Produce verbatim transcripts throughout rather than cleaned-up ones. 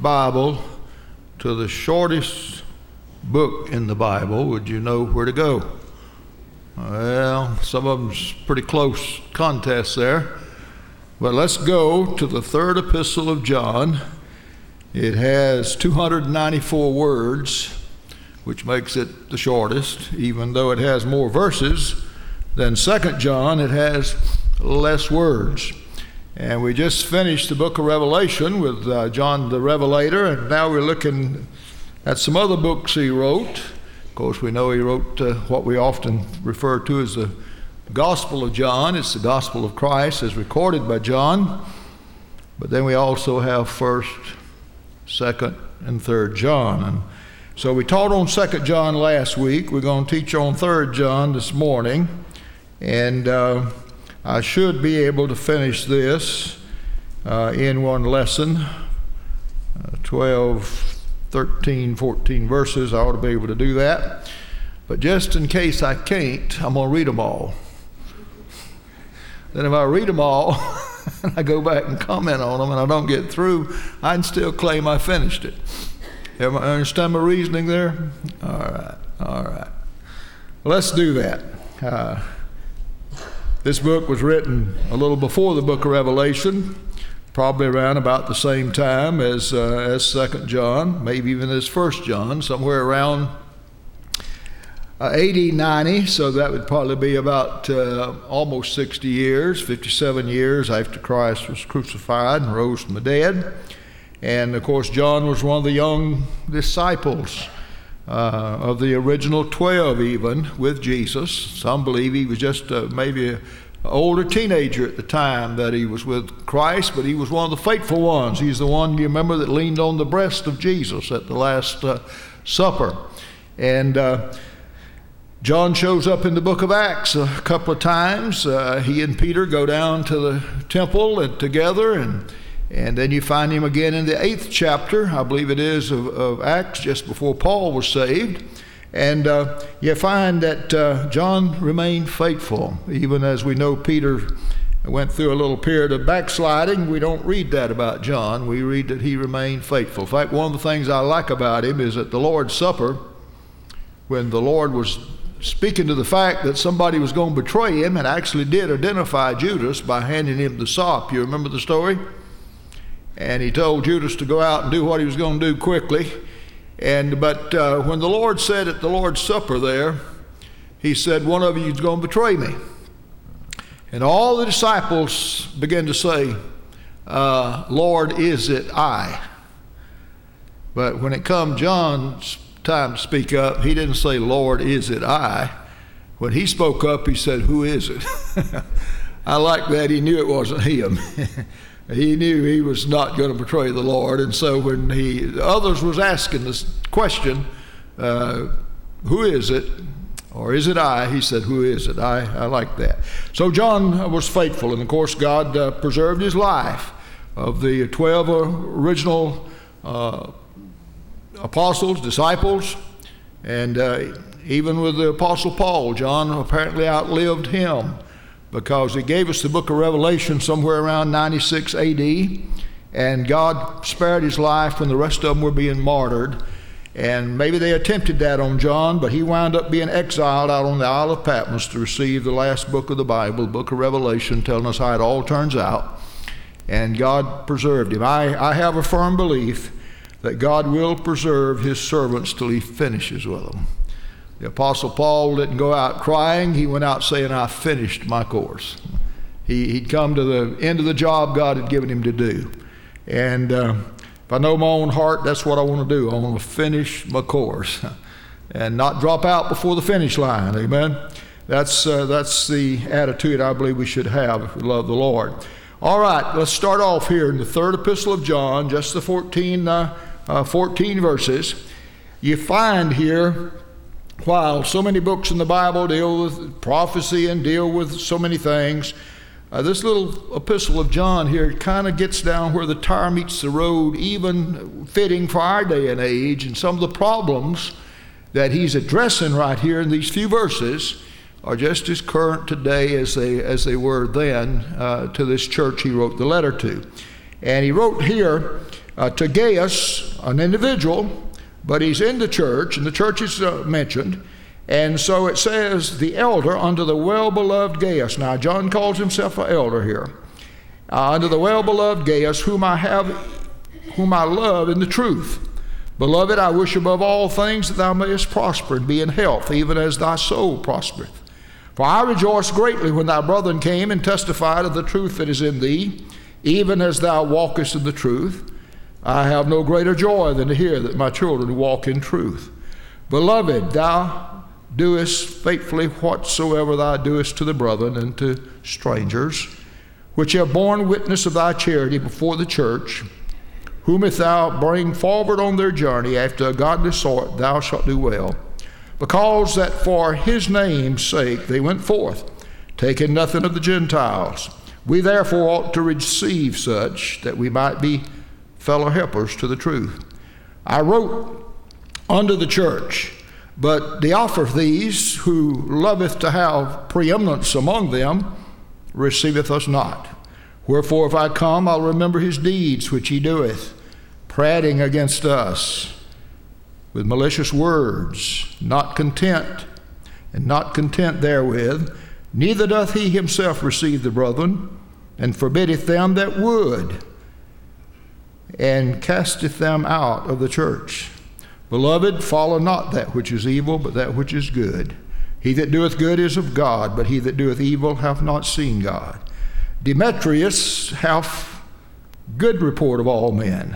Bible to the shortest book in the Bible, would you know where to go? Well, some of them's pretty close contest there. But let's go to the third epistle of John. It has two hundred ninety-four words, which makes it the shortest. Even though it has more verses than Second John, it has less words. And we just finished the book of Revelation with uh, John the Revelator, and now we're looking at some other books he wrote. Of course, we know he wrote uh, what we often refer to as the Gospel of John. It's the Gospel of Christ as recorded by John. But then we also have First, Second, and Third John. And so we taught on Second John last week. We're going to teach on Third John this morning. And uh, I should be able to finish this uh, in one lesson, uh, twelve, thirteen, fourteen verses. I ought to be able to do that. But just in case I can't, I'm going to read them all. Then if I read them all, and I go back and comment on them and I don't get through, I can still claim I finished it. You understand my reasoning there? All right, all right. Let's do that. Uh, this book was written a little before the book of Revelation, probably around about the same time as uh, as Second John, maybe even as First John, somewhere around uh, A D ninety. So that would probably be about uh, almost sixty years, fifty-seven years after Christ was crucified and rose from the dead. And of course, John was one of the young disciples uh, of the original twelve, even with Jesus. Some believe he was just uh, maybe an older teenager at the time that he was with Christ, but he was one of the faithful ones. He's the one, you remember, that leaned on the breast of Jesus at the Last uh, Supper. And uh, John shows up in the book of Acts a couple of times. Uh, he and Peter go down to the temple and together, and And then you find him again in the eighth chapter, I believe it is, of, of Acts, just before Paul was saved. And uh, you find that uh, John remained faithful, even as we know Peter went through a little period of backsliding. We don't read that about John. We read that he remained faithful. In fact, one of the things I like about him is at the Lord's Supper, when the Lord was speaking to the fact that somebody was going to betray him, and actually did identify Judas by handing him the sop. You remember the story? And he told Judas to go out and do what he was going to do quickly. And but uh, when the Lord said at the Lord's Supper there, he said, one of you is going to betray me. And all the disciples began to say, uh, Lord, is it I? But when it come John's time to speak up, he didn't say, Lord, is it I? When he spoke up, he said, who is it? I like that. He knew it wasn't him. He knew he was not going to betray the Lord. And so when he others was asking this question, uh, who is it? Or is it I? He said, who is it? I, I like that. So John was faithful. And of course, God uh, preserved his life. Of the twelve original uh, apostles, disciples, and uh, even with the Apostle Paul, John apparently outlived him, because he gave us the book of Revelation somewhere around ninety-six A D, and God spared his life when the rest of them were being martyred. And maybe they attempted that on John, but he wound up being exiled out on the Isle of Patmos to receive the last book of the Bible, the book of Revelation, telling us how it all turns out. And God preserved him. I, I have a firm belief that God will preserve his servants till he finishes with them. The Apostle Paul didn't go out crying. He went out saying, I finished my course. He, he'd come to the end of the job God had given him to do. And uh, if I know my own heart, that's what I want to do. I want to finish my course and not drop out before the finish line. Amen? That's, uh, that's the attitude I believe we should have if we love the Lord. All right, let's start off here in the third epistle of John, just the fourteen, uh, uh, fourteen verses. You find here, while so many books in the Bible deal with prophecy and deal with so many things, uh, this little epistle of John here kind of gets down where the tire meets the road, even fitting for our day and age, and some of the problems that he's addressing right here in these few verses are just as current today as they as they were then uh, to this church he wrote the letter to. And he wrote here uh, to Gaius, an individual, but he's in the church, and the church is uh, mentioned. And so it says, the elder unto the well-beloved Gaius. Now, John calls himself an elder here. Uh, unto the well-beloved Gaius, whom I have, whom I love in the truth. Beloved, I wish above all things that thou mayest prosper and be in health, even as thy soul prospereth. For I rejoiced greatly when thy brethren came and testified of the truth that is in thee, even as thou walkest in the truth. I have no greater joy than to hear that my children walk in truth. Beloved, thou doest faithfully whatsoever thou doest to the brethren and to strangers, which have borne witness of thy charity before the church, whom if thou bring forward on their journey after a godly sort, thou shalt do well. Because that for his name's sake they went forth, taking nothing of the Gentiles. We therefore ought to receive such, that we might be fellow helpers to the truth. I wrote unto the church, but Diotrephes, who loveth to have preeminence among them, receiveth us not. Wherefore if I come, I'll remember his deeds which he doeth, prating against us with malicious words, not content, and not content therewith, neither doth he himself receive the brethren, and forbiddeth them that would, and casteth them out of the church. Beloved, follow not that which is evil, but that which is good. He that doeth good is of God, but he that doeth evil hath not seen God. Demetrius hath good report of all men,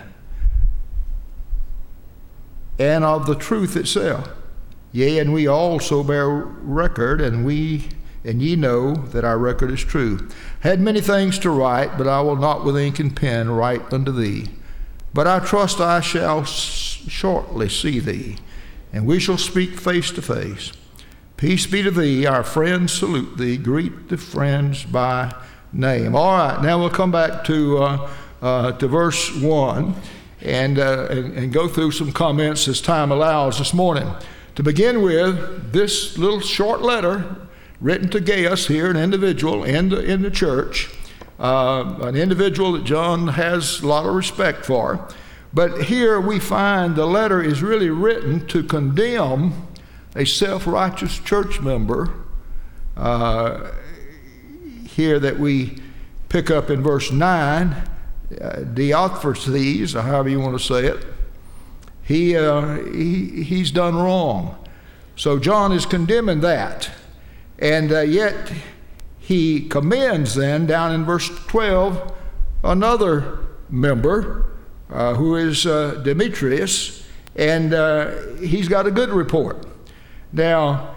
and of the truth itself. Yea, and we also bear record, and we and ye know that our record is true. Had many things to write, but I will not with ink and pen write unto thee. But I trust I shall shortly see thee, and we shall speak face to face. Peace be to thee. Our friends salute thee. Greet the friends by name. All right, now we'll come back to uh, uh, to verse one and, uh, and and go through some comments as time allows this morning. To begin with, this little short letter written to Gaius here, an individual in the in the church. Uh, an individual that John has a lot of respect for. But here we find the letter is really written to condemn a self-righteous church member uh, here that we pick up in verse nine, uh, Diotrephes, or however you want to say it. He, uh, he, he's done wrong. So John is condemning that. And uh, yet he commends then, down in verse twelve, another member uh, who is uh, Demetrius, and uh, he's got a good report. Now,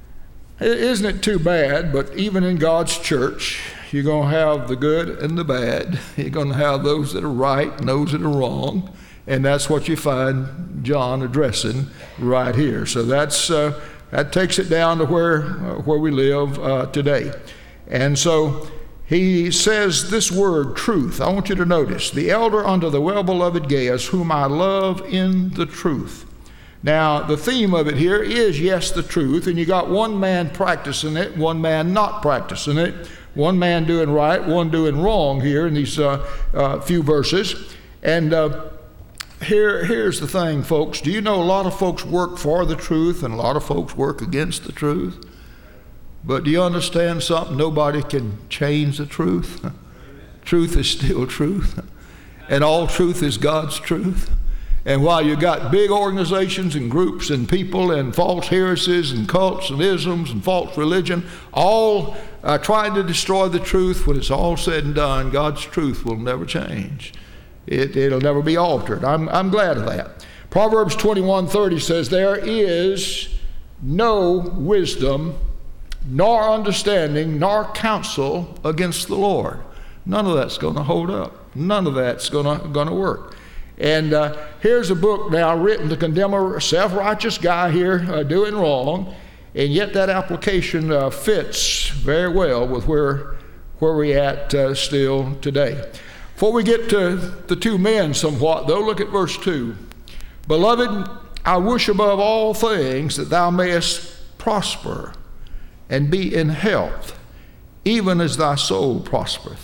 isn't it too bad, but even in God's church, you're going to have the good and the bad. You're going to have those that are right and those that are wrong, and that's what you find John addressing right here. So that's uh, that takes it down to where, uh, where we live uh, today. And so he says this word, truth. I want you to notice, the elder unto the well-beloved Gaius, whom I love in the truth. Now, the theme of it here is, yes, the truth, and you got one man practicing it, one man not practicing it, one man doing right, one doing wrong here in these uh, uh, few verses. And uh, here, here's the thing, folks. Do you know a lot of folks work for the truth and a lot of folks work against the truth? But do you understand something? Nobody can change the truth. Truth is still truth. And all truth is God's truth. And while you got big organizations and groups and people and false heresies and cults and isms and false religion, all uh, trying to destroy the truth, when it's all said and done, God's truth will never change. It, it'll never be altered. I'm, I'm glad of that. Proverbs twenty-one thirty says, there is no wisdom, nor understanding, nor counsel against the Lord. None of that's going to hold up. None of that's going to going to work. And uh, here's a book now written to condemn a self-righteous guy here uh, doing wrong, and yet that application uh, fits very well with where where we're at uh, still today. Before we get to the two men somewhat, though, look at verse two. Beloved, I wish above all things that thou mayest prosper and be in health, even as thy soul prospereth.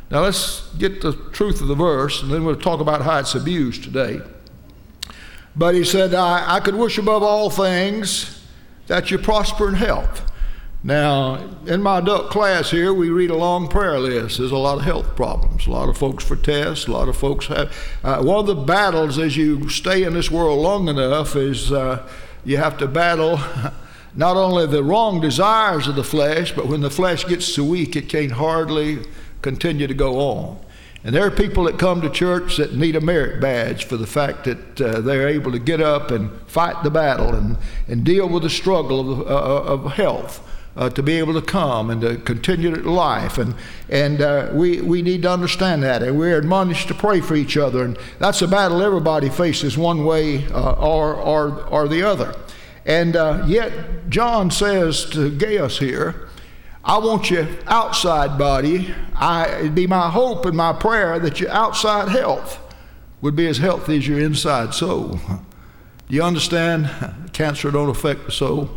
Now let's get the truth of the verse, and then we'll talk about how it's abused today. But he said, I, I could wish above all things that you prosper in health. Now, in my adult class here, we read a long prayer list. There's a lot of health problems, a lot of folks for tests, a lot of folks have. Uh, one of the battles as you stay in this world long enough is uh, you have to battle not only the wrong desires of the flesh, but when the flesh gets so weak, it can't hardly continue to go on. And there are people that come to church that need a merit badge for the fact that uh, they're able to get up and fight the battle and, and deal with the struggle of, uh, of health. Uh, to be able to come and to continue life. And and uh, we, we need to understand that. And we're admonished to pray for each other. And that's a battle everybody faces one way uh, or, or, or the other. And uh, yet John says to Gaius here, I want your outside body. I, it'd be my hope and my prayer that your outside health would be as healthy as your inside soul. Do you understand? Cancer don't affect the soul.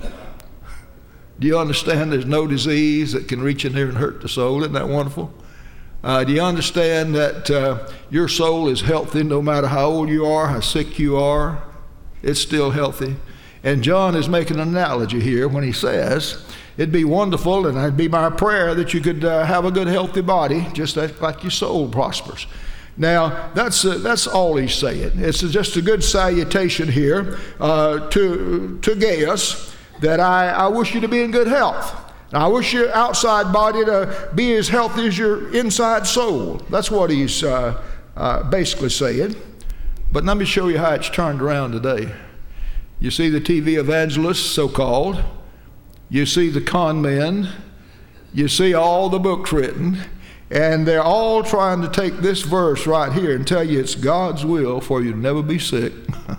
Do you understand there's no disease that can reach in there and hurt the soul? Isn't that wonderful? Uh, do you understand that uh, your soul is healthy no matter how old you are, how sick you are? It's still healthy. And John is making an analogy here when he says, it'd be wonderful and it'd be my prayer that you could uh, have a good healthy body just like your soul prospers. Now, that's uh, that's all he's saying. It's just a good salutation here uh, to, to Gaius. That I, I wish you to be in good health. And I wish your outside body to be as healthy as your inside soul. That's what he's uh, uh, basically saying. But let me show you how it's turned around today. You see the T V evangelists, so-called. You see the con men. You see all the books written. And they're all trying to take this verse right here and tell you it's God's will for you to never be sick.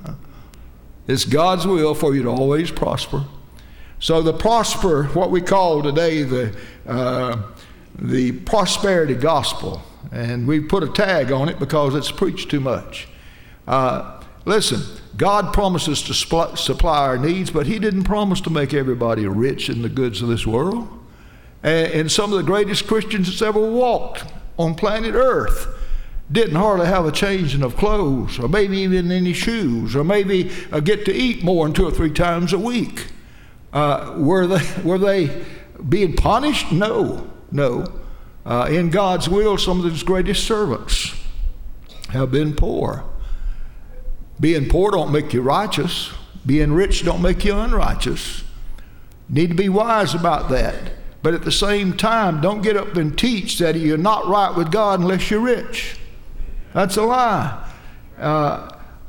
It's God's will for you to always prosper. So the prosper, what we call today the uh, the prosperity gospel, and we put a tag on it because it's preached too much. Uh, listen, God promises to spl- supply our needs, but he didn't promise to make everybody rich in the goods of this world. And, and some of the greatest Christians that's ever walked on planet Earth didn't hardly have a changing of clothes, or maybe even any shoes, or maybe uh, get to eat more than two or three times a week. Uh, were they were they being punished? No, no. Uh, in God's will, some of his greatest servants have been poor. Being poor don't make you righteous. Being rich don't make you unrighteous. Need to be wise about that. But at the same time, don't get up and teach that you're not right with God unless you're rich. That's a lie. Uh,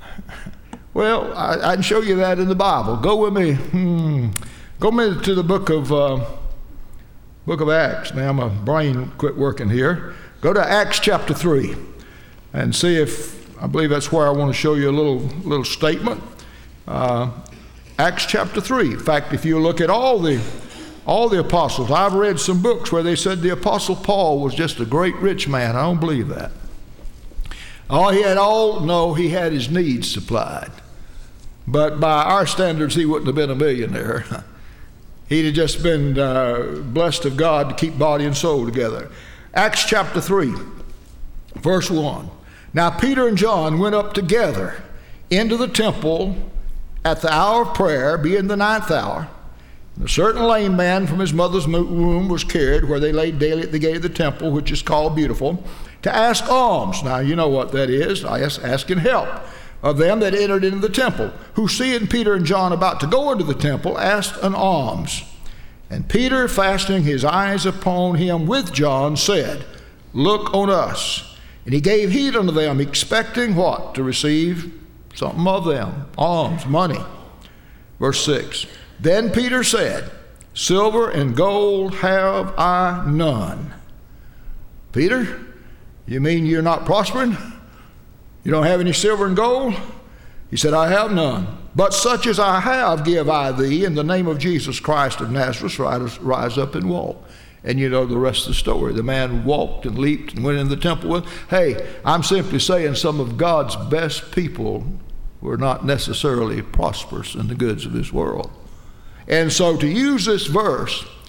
well, I, I can show you that in the Bible. Go with me. Hmm. Go with me to the book of uh, book of Acts. Now my brain quit working here. Go to Acts chapter three and see if, I believe that's where I want to show you a little little statement. Uh, Acts chapter three. In fact, if you look at all the all the apostles, I've read some books where they said the apostle Paul was just a great rich man. I don't believe that. Oh, he had all, no, he had his needs supplied. But by our standards, he wouldn't have been a millionaire. He'd have just been uh, blessed of God to keep body and soul together. Acts chapter three, verse one. Now Peter and John went up together into the temple at the hour of prayer, being the ninth hour. And a certain lame man from his mother's womb was carried, where they laid daily at the gate of the temple, which is called Beautiful, to ask alms. Now you know what that is, asking help of them that entered into the temple, who seeing Peter and John about to go into the temple, asked an alms. And Peter, fastening his eyes upon him with John, said, Look on us. And he gave heed unto them, expecting what? To receive something of them, alms, money. Verse six. Then Peter said, Silver and gold have I none. Peter, you mean you're not prospering? You don't have any silver and gold? He said, I have none. But such as I have give I thee, in the name of Jesus Christ of Nazareth, rise, rise up and walk. And you know the rest of the story. The man walked and leaped and went into the temple with. Hey, I'm simply saying some of God's best people were not necessarily prosperous in the goods of this world. And so to use this verse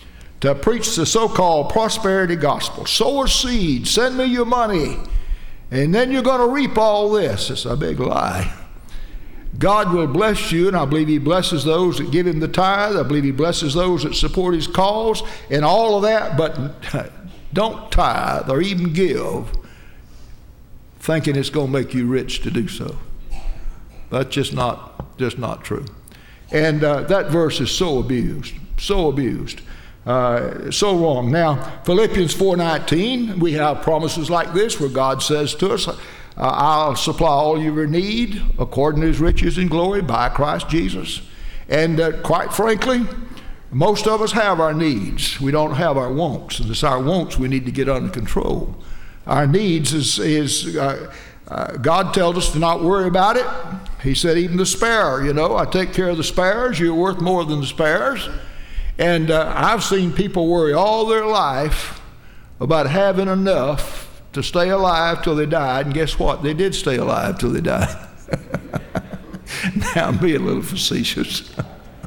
to preach the so-called prosperity gospel. Sow a seed, send me your money, and then you're going to reap all this. It's a big lie. God will bless you, and I believe he blesses those that give him the tithe. I believe he blesses those that support his cause and all of that, but don't tithe or even give thinking it's going to make you rich to do so. That's just not, just not true. And uh, that verse is so abused, so abused, uh, so wrong. Now, Philippians four nineteen, we have promises like this where God says to us, Uh, I'll supply all your need according to his riches and glory by Christ Jesus. And uh, quite frankly, most of us have our needs. We don't have our wants. And it's our wants we need to get under control. Our needs is, is uh, uh, God tells us to not worry about it. He said even the sparrow, you know, I take care of the sparrows. You're worth more than the sparrows. And uh, I've seen people worry all their life about having enough to stay alive till they died, and guess what? They did stay alive till they died. Now I'm being a little facetious.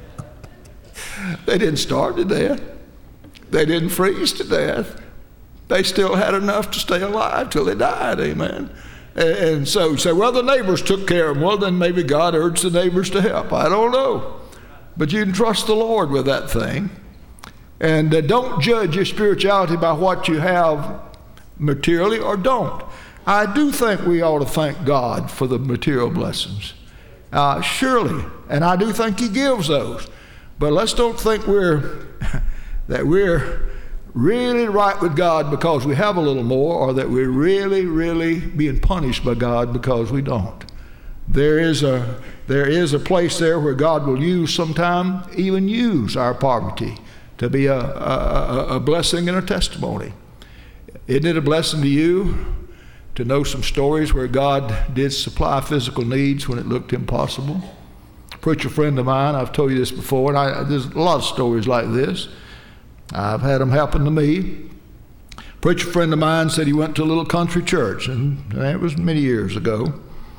They didn't starve to death. They didn't freeze to death. They still had enough to stay alive till they died, amen. And so you say, well, the neighbors took care of them. Well, then maybe God urged the neighbors to help. I don't know. But you can trust the Lord with that thing. And uh, don't judge your spirituality by what you have materially, or don't. I do think we ought to thank God for the material blessings. Uh, surely, and I do think he gives those. But let's don't think we're that we're really right with God because we have a little more, or that we're really, really being punished by God because we don't. There is a there is a place there where God will use sometime, even use our poverty to be a, a, a blessing and a testimony. Isn't it a blessing to you to know some stories where God did supply physical needs when it looked impossible? A preacher friend of mine, I've told you this before, and I, there's a lot of stories like this. I've had them happen to me. A preacher friend of mine said he went to a little country church, and that was many years ago.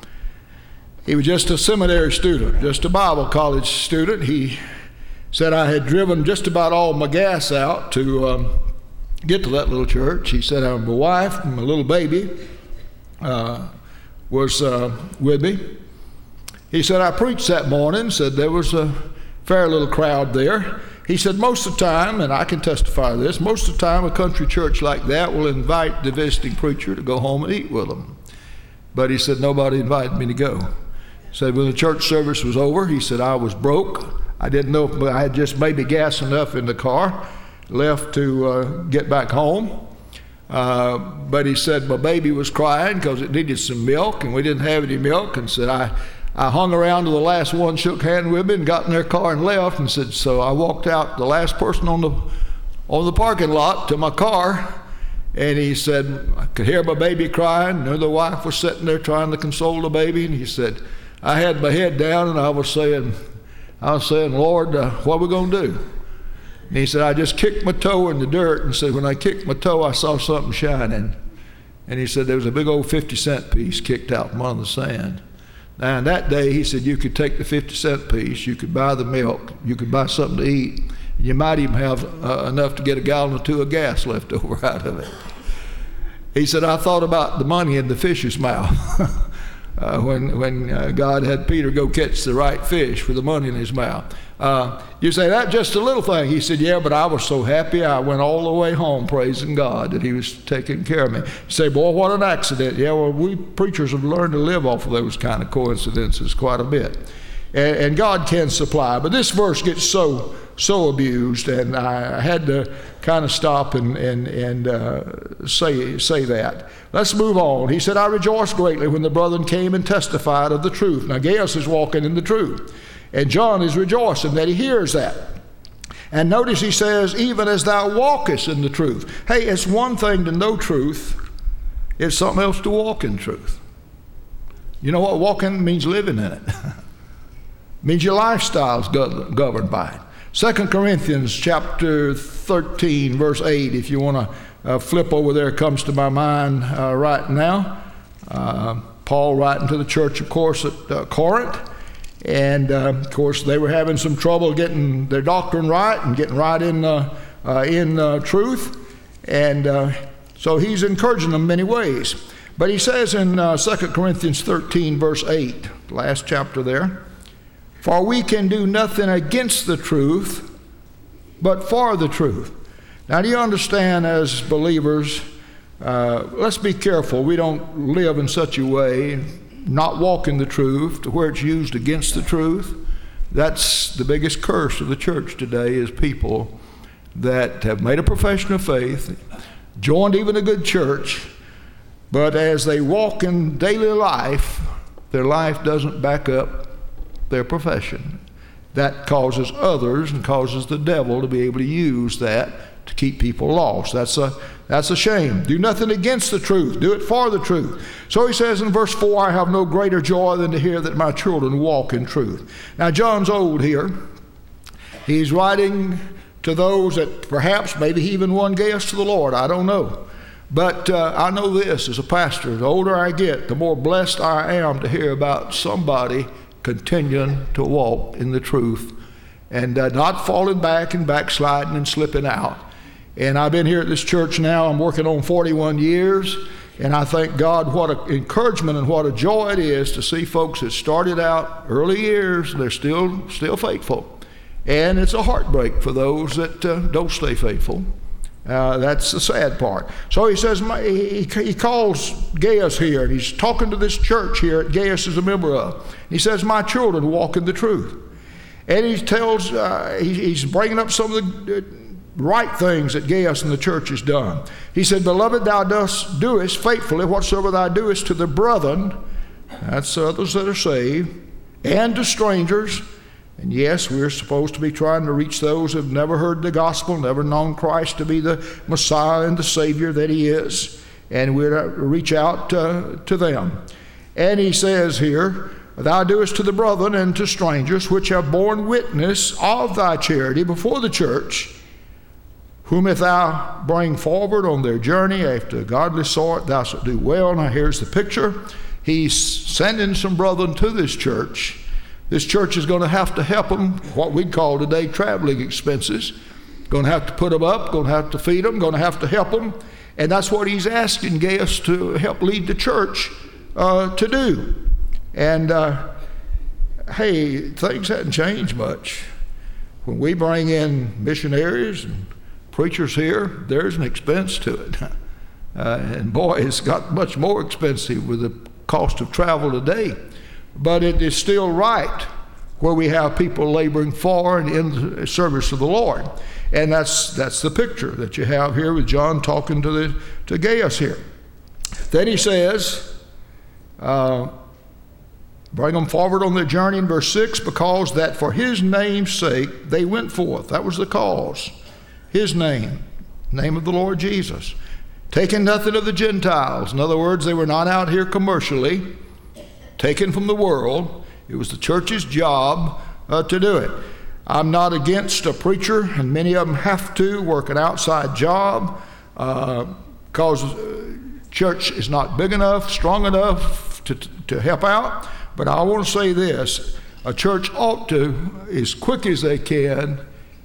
He was just a seminary student, just a Bible college student. He said, I had driven just about all my gas out to um, get to that little church. He said, my wife and my little baby uh, was uh, with me. He said, I preached that morning, said there was a fair little crowd there. He said, most of the time, and I can testify to this, most of the time a country church like that will invite the visiting preacher to go home and eat with them. But he said, nobody invited me to go. He said, when the church service was over, he said, I was broke. I didn't know if I had just maybe gas enough in the car left to uh, get back home. Uh, but he said my baby was crying because it needed some milk, and we didn't have any milk, and said I, I hung around till the last one shook hands with me and got in their car and left, and said, so I walked out, the last person on the on the parking lot, to my car, and he said, I could hear my baby crying, and the wife was sitting there trying to console the baby, and he said, I had my head down, and I was saying, I was saying, Lord, uh, what are we going to do? And he said, I just kicked my toe in the dirt, and said, when I kicked my toe, I saw something shining. And he said, there was a big old fifty cent piece kicked out from under the sand. Now, in that day, he said, you could take the fifty cent piece, you could buy the milk, you could buy something to eat, and you might even have uh, enough to get a gallon or two of gas left over out of it. He said, I thought about the money in the fish's mouth. Uh, when when uh, God had Peter go catch the right fish with the money in his mouth. Uh, you say, that's just a little thing. He said, yeah, but I was so happy I went all the way home praising God that he was taking care of me. You say, boy, what an accident. Yeah, well, we preachers have learned to live off of those kind of coincidences quite a bit. And, and God can supply. But this verse gets so so abused, and I had to kind of stop and and and uh, say say that. Let's move on. He said, I rejoiced greatly when the brethren came and testified of the truth. Now Gaius is walking in the truth, and John is rejoicing that he hears that. And notice he says, even as thou walkest in the truth. Hey, it's one thing to know truth. It's something else to walk in truth. You know what walking means? Living in it. Means your lifestyle is governed by it. Second Corinthians chapter thirteen, verse eight, if you want to uh, flip over there, comes to my mind uh, right now. Uh, Paul writing to the church, of course, at uh, Corinth. And, uh, of course, they were having some trouble getting their doctrine right and getting right in uh, uh, in uh, truth. And uh, so he's encouraging them in many ways. But he says in uh, Second Corinthians thirteen, verse eight, last chapter there, for we can do nothing against the truth, but for the truth. Now, do you understand, as believers, uh, let's be careful. We don't live in such a way, not walk in the truth, to where it's used against the truth. That's the biggest curse of the church today, is people that have made a profession of faith, joined even a good church, but as they walk in daily life, their life doesn't back up their profession. That causes others and causes the devil to be able to use that to keep people lost. That's a, that's a shame. Do nothing against the truth. Do it for the truth. So he says in verse four, I have no greater joy than to hear that my children walk in truth. Now, John's old here. He's writing to those that perhaps, maybe he even won Gaius to the Lord. I don't know. But uh, I know this as a pastor, the older I get, the more blessed I am to hear about somebody continuing to walk in the truth and uh, not falling back and backsliding and slipping out. And I've been here at this church now, I'm working on forty-one years, and I thank God what an encouragement and what a joy it is to see folks that started out early years, they're still still faithful. And it's a heartbreak for those that uh, don't stay faithful. Uh, that's the sad part. So he says, he, he calls Gaius here, and he's talking to this church here that Gaius is a member of. He says, my children walk in the truth. And he tells, uh, he, he's bringing up some of the right things that Gaius and the church has done. He said, beloved, thou dost doest faithfully whatsoever thou doest to the brethren, that's others that are saved, and to strangers. And yes, we're supposed to be trying to reach those who have never heard the gospel, never known Christ to be the Messiah and the Savior that he is. And we're to reach out uh, to them. And he says here, thou doest to the brethren and to strangers, which have borne witness of thy charity before the church, whom if thou bring forward on their journey after a godly sort, thou shalt do well. Now here's the picture. He's sending some brethren to this church. This church is going to have to help them, what we'd call today traveling expenses. Going to have to put them up, going to have to feed them, going to have to help them. And that's what he's asking Gaius to help lead the church uh, to do. And uh, hey, things hadn't changed much. When we bring in missionaries and preachers here, there's an expense to it. Uh, and boy, it's got much more expensive with the cost of travel today. But it is still right where we have people laboring for and in the service of the Lord. And that's that's the picture that you have here with John talking to the to Gaius here. Then he says, uh, bring them forward on their journey in verse six, because that for his name's sake they went forth. That was the cause. His name, name of the Lord Jesus. Taking nothing of the Gentiles. In other words, they were not out here commercially, taken from the world. It was the church's job uh, to do it. I'm not against a preacher, and many of them have to work an outside job because uh, church is not big enough, strong enough to, to help out. But I want to say this, a church ought to, as quick as they can,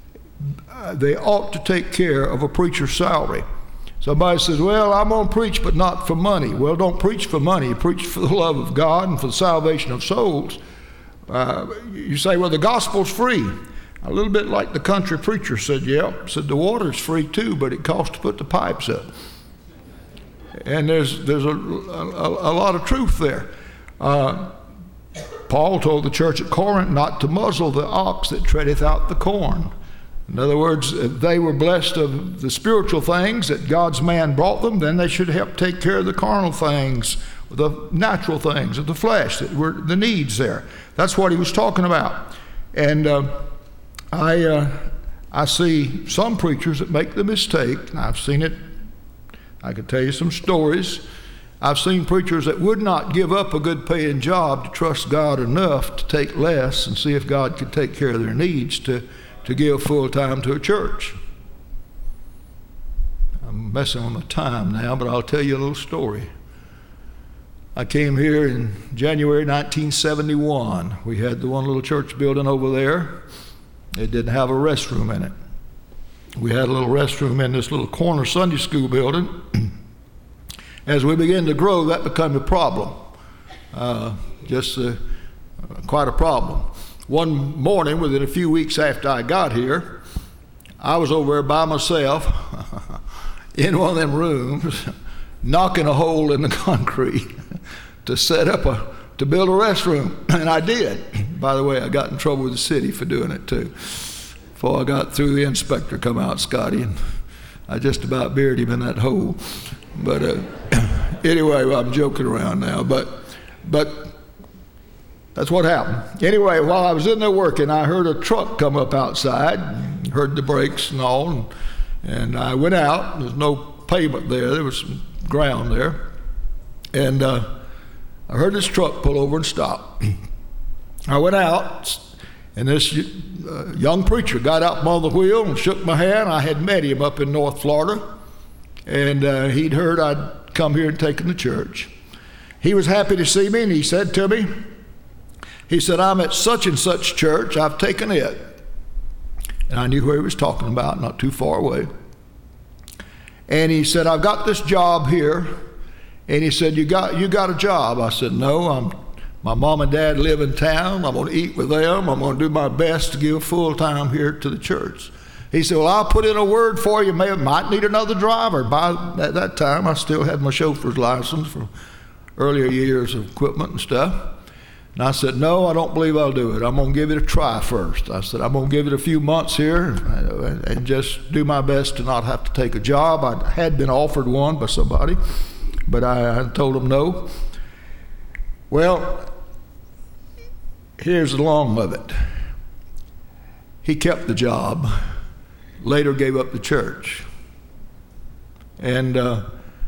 uh, they ought to take care of a preacher's salary. Somebody says, well, I'm going to preach, but not for money. Well, don't preach for money. Preach for the love of God and for the salvation of souls. Uh, you say, well, the gospel's free. A little bit like the country preacher said, yeah, said the water's free too, but it costs to put the pipes up. And there's there's a, a, a lot of truth there. Uh, Paul told the church at Corinth not to muzzle the ox that treadeth out the corn. In other words, if they were blessed of the spiritual things that God's man brought them, then they should help take care of the carnal things, the natural things of the flesh that were the needs there. That's what he was talking about. And uh, I uh, I see some preachers that make the mistake, and I've seen it. I could tell you some stories. I've seen preachers that would not give up a good paying job to trust God enough to take less and see if God could take care of their needs to to give full time to a church. I'm messing on the time now, but I'll tell you a little story. I came here in January nineteen seventy-one. We had the one little church building over there. It didn't have a restroom in it. we had a little restroom in this little corner Sunday school building. As we began to grow, that became a problem, uh, just uh, quite a problem. One morning, within a few weeks after I got here, I was over there by myself in one of them rooms, knocking a hole in the concrete to set up a, to build a restroom, and I did. By the way, I got in trouble with the city for doing it too. Before I got through, the inspector come out, Scotty, and I just about buried him in that hole. But uh, anyway, well, I'm joking around now, but but that's what happened. Anyway, while I was in there working, I heard a truck come up outside, heard the brakes and all, and, and I went out. There's no pavement there. There was some ground there. And uh, I heard this truck pull over and stop. I went out, and this uh, young preacher got out from on the wheel and shook my hand. I had met him up in North Florida, and uh, he'd heard I'd come here and taken the church. He was happy to see me, and he said to me, he said, I'm at such and such church, I've taken it. And I knew who he was talking about, not too far away. And he said, I've got this job here. And he said, you got you got a job? I said, no, I'm, my mom and dad live in town. I'm going to eat with them. I'm going to do my best to give full time here to the church. He said, well, I'll put in a word for you. May, might need another driver. By at that time, I still had my chauffeur's license from earlier years of equipment and stuff. And I said, no, I don't believe I'll do it. I'm going to give it a try first. I said, I'm going to give it a few months here and just do my best to not have to take a job. I had been offered one by somebody, but I, I told them no. Well, here's the long of it. He kept the job, later gave up the church. And uh,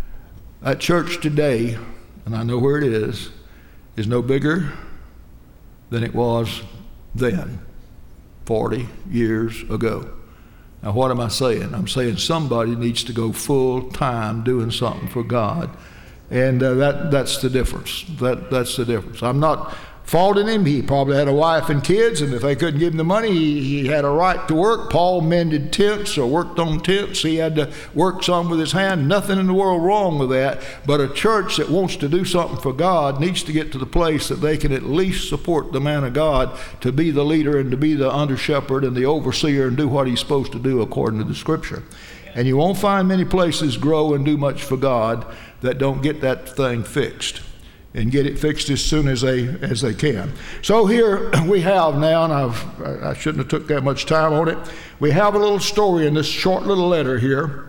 that church today, and I know where it is, is no bigger than it was then, forty years ago. Now, what am I saying? I'm saying somebody needs to go full time doing something for God, and uh, that that's the difference. That that's the difference. I'm not faulting him. He probably had a wife and kids, and if they couldn't give him the money, he, he had a right to work. Paul mended tents or worked on tents. He had to work some with his hand. Nothing in the world wrong with that. But a church that wants to do something for God needs to get to the place that they can at least support the man of God to be the leader and to be the under shepherd and the overseer and do what he's supposed to do according to the Scripture. And you won't find many places grow and do much for God that don't get that thing fixed and get it fixed as soon as they as they can. So here we have now, and I've, I shouldn't have took that much time on it, we have a little story in this short little letter here.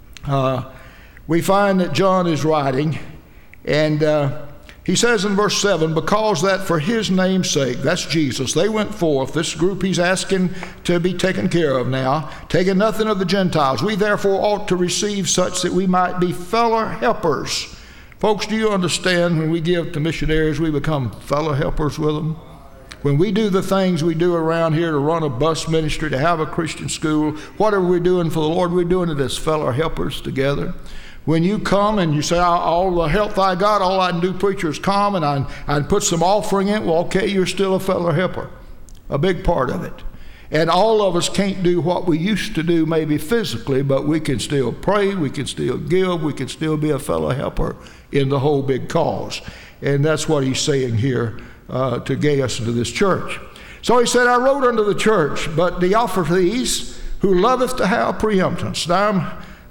Uh, we find that John is writing, and uh, he says in verse seven, because that for his name's sake, that's Jesus, they went forth, this group he's asking to be taken care of now, taking nothing of the Gentiles. We therefore ought to receive such that we might be fellow helpers. Folks, do you understand when we give to missionaries, we become fellow helpers with them? When we do the things we do around here to run a bus ministry, to have a Christian school, whatever we're doing for the Lord, we're doing it as fellow helpers together. When you come and you say, all the health I got, all I can do, preacher, is come, and I, I put some offering in, well, okay, you're still a fellow helper, a big part of it. And all of us can't do what we used to do maybe physically, but we can still pray, we can still give, we can still be a fellow helper in the whole big cause. And that's what he's saying here uh, to get us into this church. So he said, I wrote unto the church, but Diotrephes, who loveth to have preeminence. Now, I'm,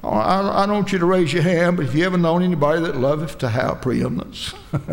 I, I don't want you to raise your hand, but if you ever known anybody that loveth to have preeminence,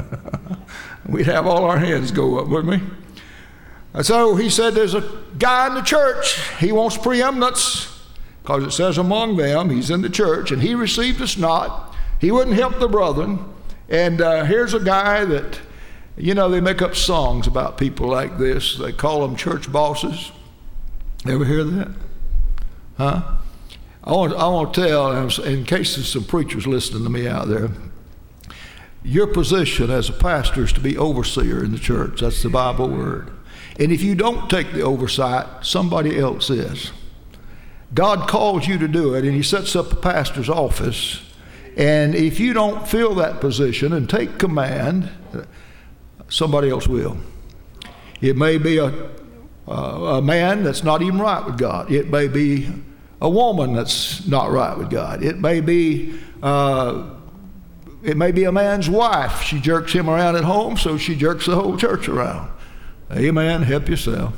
we'd have all our hands go up, wouldn't we? So he said, there's a guy in the church, he wants preeminence, because it says among them, he's in the church, and he received us not. He wouldn't help the brethren. And uh, here's a guy that, you know, they make up songs about people like this. They call them church bosses. Ever hear that? Huh? I want, I want to tell, in case there's some preachers listening to me out there, your position as a pastor is to be overseer in the church. That's the Bible word. And if you don't take the oversight, somebody else is. God calls you to do it, and he sets up a pastor's office. And if you don't fill that position and take command, somebody else will. It may be a, uh, a man that's not even right with God. It may be a woman that's not right with God. It may be uh, it may be a man's wife. She jerks him around at home, so she jerks the whole church around. Amen. Help yourself.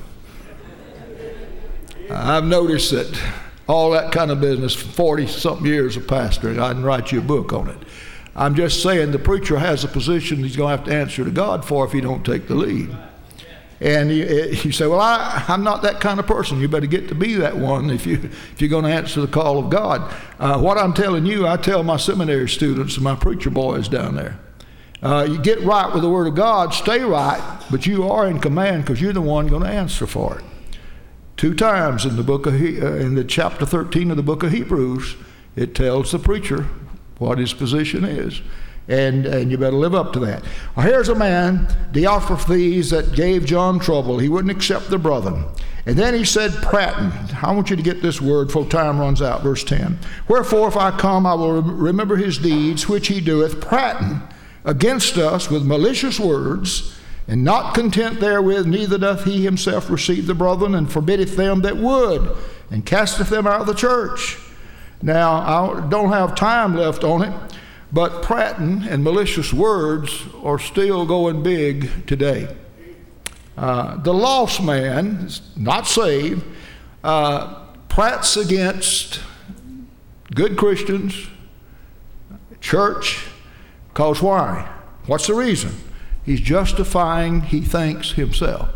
I've noticed that all that kind of business, forty-something years of pastoring, I can write you a book on it. I'm just saying the preacher has a position he's going to have to answer to God for if he don't take the lead. And you, you say, well, I, I'm not that kind of person. You better get to be that one if, you, if you're going to answer the call of God. Uh, what I'm telling you, I tell my seminary students and my preacher boys down there. Uh, you get right with the Word of God, stay right, but you are in command because you're the one going to answer for it. Two times in the book of he, uh, in the chapter thirteen of the book of Hebrews, it tells the preacher what his position is. And, and you better live up to that. Well, here's a man, Diotrephes, that gave John trouble. He wouldn't accept the brethren. And then he said, prating. I want you to get this word before time runs out. Verse ten. Wherefore, if I come, I will remember his deeds, which he doeth, prating against us with malicious words, and not content therewith, neither doth he himself receive the brethren, and forbiddeth them that would, and casteth them out of the church. Now, I don't have time left on it, but prating and malicious words are still going big today. Uh, the lost man, not saved, uh, prates against good Christians, church, because why? What's the reason? He's justifying, he thinks, himself.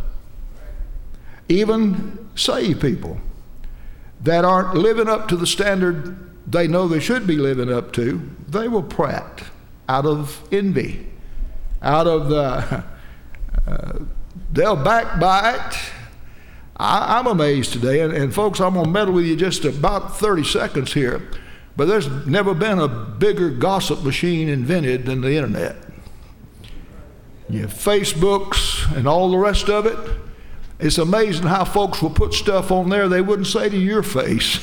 Even saved people that aren't living up to the standard they know they should be living up to, they will prat out of envy, out of the, uh, they'll backbite. I, I'm amazed today, and, and folks, I'm going to meddle with you just about thirty seconds here, but there's never been a bigger gossip machine invented than the internet. You have Facebooks and all the rest of it. It's amazing how folks will put stuff on there they wouldn't say to your face.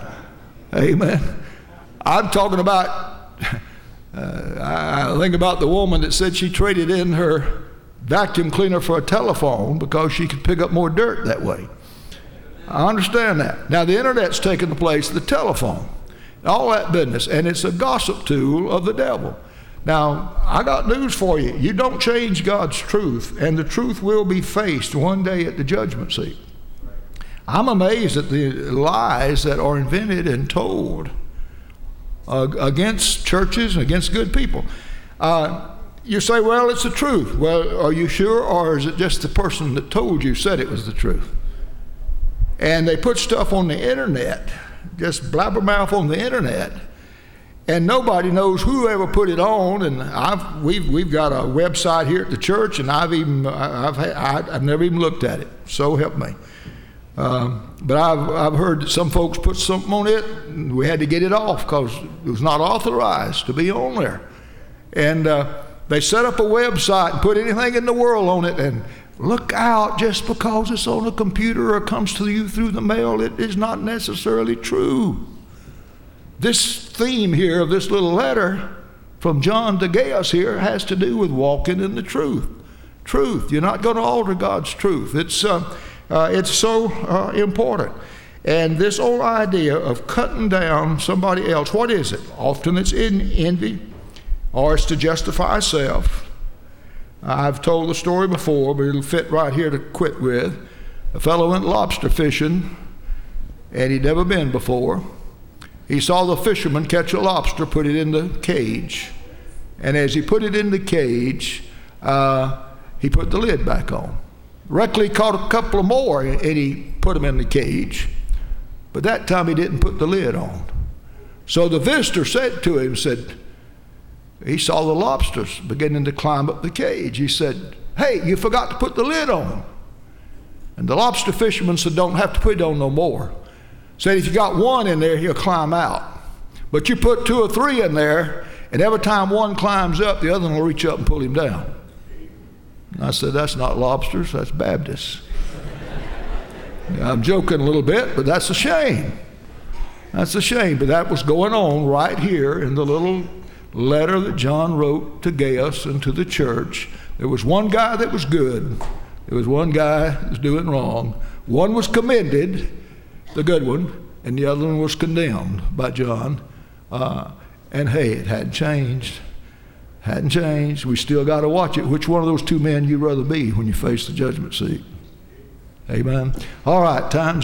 Amen. I'm talking about, uh, I think about the woman that said she traded in her vacuum cleaner for a telephone because she could pick up more dirt that way. I understand that. Now the internet's taken the place of the telephone, all that business, and it's a gossip tool of the devil. Now, I got news for you. You don't change God's truth, and the truth will be faced one day at the judgment seat. I'm amazed at the lies that are invented and told uh, against churches and against good people. Uh, you say, well, it's the truth. Well, are you sure, or is it just the person that told you said it was the truth? And they put stuff on the internet, just blabbermouth on the internet, and nobody knows who ever put it on. And I've we've we've got a website here at the church, and I've even I've had, I've never even looked at it. So help me. Um, but I've I've heard that some folks put something on it, and we had to get it off because it was not authorized to be on there. And uh, they set up a website and put anything in the world on it, and look out, just because it's on a computer or comes to you through the mail, it is not necessarily true. This theme here of this little letter from John to Gaius here has to do with walking in the truth. Truth. You're not going to alter God's truth. It's uh, uh, it's so uh, important. And this whole idea of cutting down somebody else, what is it? Often it's in envy, or it's to justify self. I've told the story before, but it'll fit right here to quit with. A fellow went lobster fishing, and he'd never been before. He saw the fisherman catch a lobster, put it in the cage, and as he put it in the cage, uh, he put the lid back on. Directly caught a couple of more, and he put them in the cage, but that time he didn't put the lid on. So the visitor said to him, said, he saw the lobsters beginning to climb up the cage. He said, hey, you forgot to put the lid on. And the lobster fisherman said, don't have to put it on no more. Said if you got one in there, he'll climb out. But you put two or three in there, and every time one climbs up, the other one will reach up and pull him down. And I said, that's not lobsters, that's Baptists. I'm joking a little bit, but that's a shame. That's a shame, but that was going on right here in the little letter that John wrote to Gaius and to the church. There was one guy that was good. There was one guy that was doing wrong. One was commended, the good one, and the other one was condemned by John. Uh, and hey, it hadn't changed. Hadn't changed. We still got to watch it. Which one of those two men you'd rather be when you face the judgment seat? Amen. All right, time's